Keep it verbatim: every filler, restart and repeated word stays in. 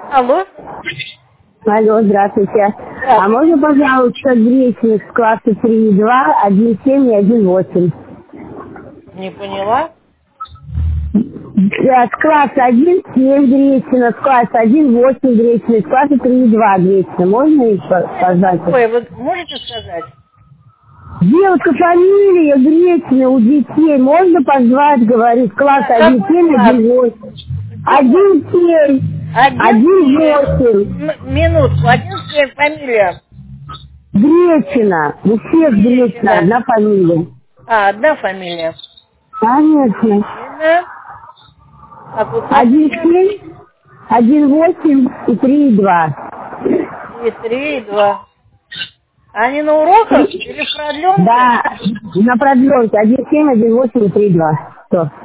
Алло. Алло, здравствуйте. А можно, пожалуйста, гречник с класса три и два, один семь и один восемь? Не поняла? Да, с класса один семь гречина, с класса один восемь гречина, с класса три и два гречина. Можно их позвать? Ой, вы можете сказать? Девушка, фамилия Гречина у детей. Можно позвать, говорит, класс А один какой семь, класс? один восемь. один семь, Один один восемь. семь. М- Минутку. Один семь. Фамилия. Гречина. У всех Гречина, Гречина. одна фамилия. А, одна фамилия. Конечно. Гречина. Какой класс один еще? семь, один восемь и три и два. И три, и два. Они на уроках или в продленке? Да, на продленке. один семь, один восемь и три и два. Что?